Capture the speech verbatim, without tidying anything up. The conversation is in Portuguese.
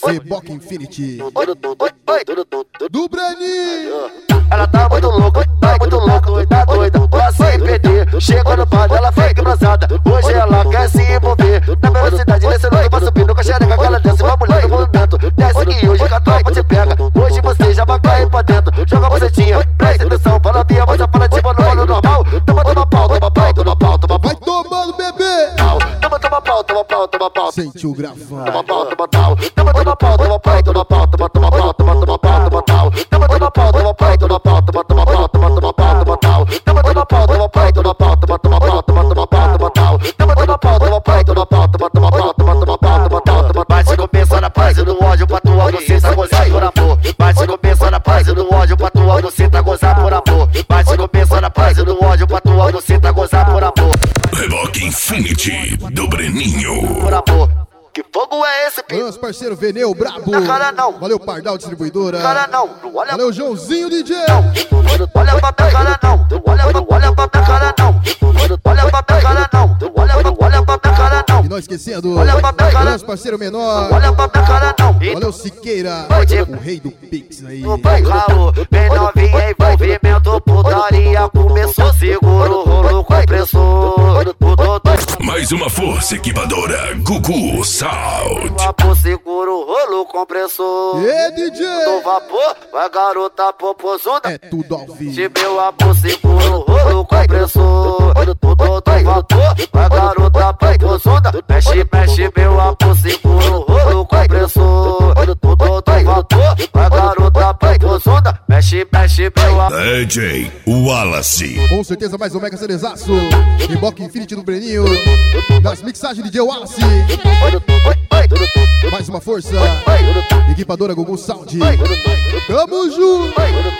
Reboque Infinity do Breninho. Ela tá muito louca, tá muito louca, tá doida pra se perder. Chegou no bar, ela fica embrasada. Hoje ela quer se envolver. Na velocidade desse louco pra subir no caixereca. Ela desce uma mulher no movimento. Desce que hoje a tropa te pega. Hoje você já vai cair pra dentro. Joga a bucetinha, presta atenção. Fala minha voz aparativa no olho normal. Toma, toma pau, toma pau, toma pau, toma pau. Vai tomando, bebê. Toma, toma pau, toma pau, toma pau. Sente o gravão. Toma pau, toma pau. Toma, toma pau, toma pau, toma pau. Toma, toma pau, toma, toma pau, toma pau. Toma, toma pau, toma pau, toma pau. Toma, toma pau, toma, toma pau, toma pau. Toma, toma pau, toma pau, toma pau. Toma, toma pau, toma, toma pau, toma pau. Toma, toma pau, toma pau, toma pau. Toma, toma pau, toma, toma pau, toma pau. Toma, bate no pensa na paz e no ódio pra tua você tá gozando por amor. Bate no pensa na paz e no ódio pra tua você tá gozando por amor. Bate no pensa na paz e no ódio pra tua você tá gozando por amor. Reboque Infinity do Breninho. Por amor. Que fogo é esse, filho? Nosso parceiro Veneu Brabo. Na cara não. Valeu, Pardal Distribuidora. Cara não, não olha. Valeu, Joãozinho D J. Olha pra minha cara não. Olha, olha pra minha cara não. Olha pra minha cara não. Olha, olha pra minha cara não. E não esquecendo, Olha pra minha cara. nosso parceiro Menor. Olha pra minha cara não. Valeu, Siqueira. O rei do Pix aí. No pai Raul, bem novinha, envolvimento, putaria. Começou seguro, rolo compressor. O doutor Mais uma força equipadora, Gugu Sound. vapor seguro, rolo compressor. E D J. No vapor, vai garota popozuda. É tudo ao vivo. Se meu vapor seguro, rolo compressor. O doutor vapor, vai garota popozuda. Mexe, mexe, meu vapor seguro, rolo compressor. O doutor vapor, vai garota popozuda. Mexe, mexe, meu vapor. D J Wallace. Com certeza mais um mega cerezaço. Reboque Infinity do Breninho. Nas mixagens de D J Wallace. Mais uma força. Equipadora Gugu Sound. Tamo junto.